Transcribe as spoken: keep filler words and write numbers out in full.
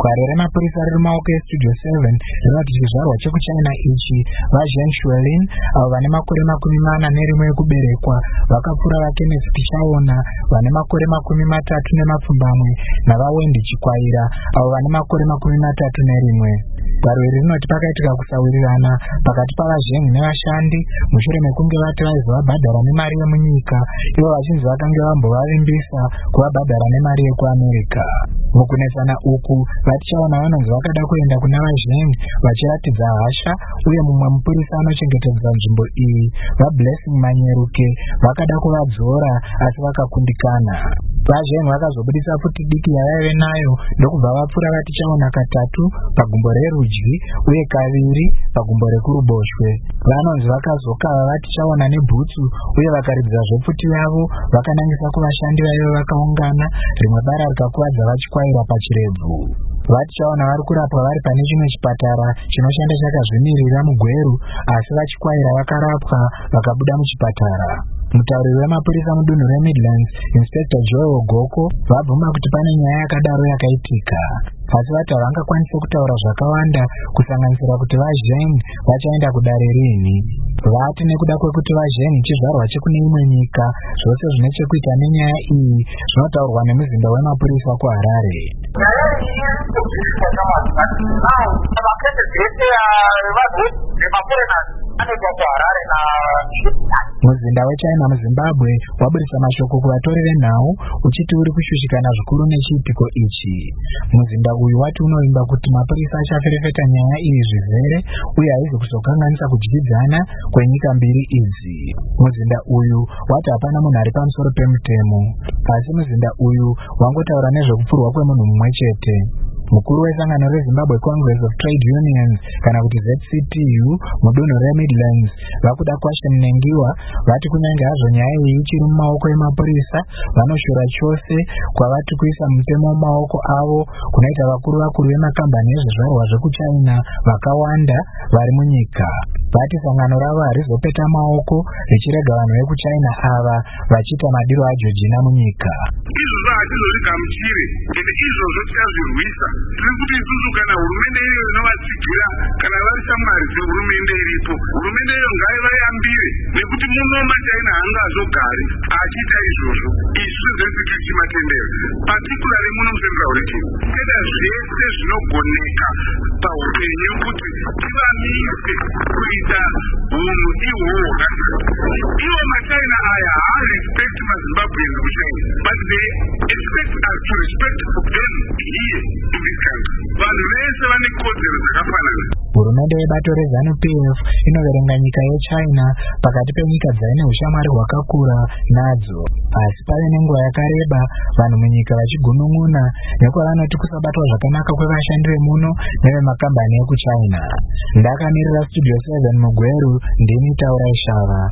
Gwaro remapurisa riri mumaoko eStudio seven rinoti chizvarwa chekuchina ichi vaZheng Xuelin avo vane makore makumi mana nerimwe ekuberekwa vakapfuura vaKenneth Tichaona vane makore makumi matatu nemapfumbamwe navaWendy Chikwaira avo vane makore makumi matatu nerimwe. Gwaro iri rinoti pakaitika kusawirirana pakati pavaZheng nevashandi mushure mekunge vati vaizi vabhadhara nemari yemunyika ivo vachinzi vakange vambovavimbisa kuvabhadhara nemari yekuAmerica. Mukunesana uku vaTichaona vanonzi vakada kuenda kuna vaZheng vachiratidza hasha, uye mumwe mupurisa anochengetedza nzvimbo iyi vaBlessing Manyeruke vakada kuvadzora asi vakakundikana. VaZheng vakazobudisa futi diki yavaive nayo ndokubva vapfuura vaTichaona katatu pagumbo rerudyi uye kaviri pagumbo rekuruboshwe. Vanonzi vakazokava vaTichaona nebhutsu uye vakaridzazve futi yavo vakanangisa kuvashandi vaive vakaungana, rimwe bara rikakuvadza vachikwaira pachirebvu. VaTichaona vari kurapwa vari pane chimwe chipatara chinoshanda chakazvimirira muGweru, asi vachikwaira vakarapwa vakabuda muchipatara. Mutauriri wemapurisa mudunhu reMidlands, Inspector Joel Ogoko, vabvuma kuti pane nyaya yakadaro yakaitika, asi vati havangakwanisi kutaura zvakawanda kusanganisira kuti vaZheng vachaenda kudare riini. Vati nekuda kwekuti vaZheng chizvarwa chekune imwe nyika, zvose zvine chekuita nenyaya iyi zvinotaurwa nemuzinda wemapurisa kuHarare. Muzinda weChina muZimbabwe wabudisa mashoko kuvatori venhau uchiti uri kushushikana zvikuru nechiitiko ichi. Muzinda uyu wati unovimba kuti mapurisa achaferefeta nyaya iyi zvizere uye haizi kuzokanganisa kudyidzana kwenyika mbiri idzi. Muzinda uyu wati hapana munhu ari pamusoro pemutemo, asi muzinda uyu wangotaura nezvekupfurwa kwemunhu mumwe chete. Mukuru wesangano reZimbabwe Congress of Trade Unions kana kuti Z C T U mudunhu reMidlands vakuda Kwashen Nengiwa vati kunyange hazvo nyaya iyi ichiri mumaoko emapurisa, vanoshora chose kwavati kuisa mutemo mumaoko avo kunoita vakuru vakuru vemakambani ezvizvarwa zvekuChina vakawanda vari munyika. Vati sangano ravo harizopeta maoko richirega vanhu vekuChina ava vachiita madiro ajojina munyika. Izvo zvahatizorigamuchire ende izvozvo tichazvirwisa. Tiri kuti isusu kana hurumende iyo inovatsigira kana vari shamwari dzehurumende iripo, hurumende iyo ngaivayambire, nekuti muno maChina haangazogari achiita izvozvo. Isu zvezviki tichimatendera particularly muno muCentral region tenda zvese zvinogoneka paupenyu kuti tivamise kuita hunhu ihwohwo hwakati. Ivo maChina aya haarespect maZimbabweans kuChina, but they expect us to respect them here in this country. Vanhu vese vane kodzero dzakafanana. Hurumende yebato reZanu P F inoverenga nyika yeChina pakati penyika dzaine ushamwari hwakakura nadzo, asi pave nenguva yakareba vanhu munyika vachigunun'una nekwavanoti kusabatwa zvakanaka kwevashandi vemuno nevemakambani ekuChina. Ndakamirira Studio seven muGweru, ndini Taura Ishava.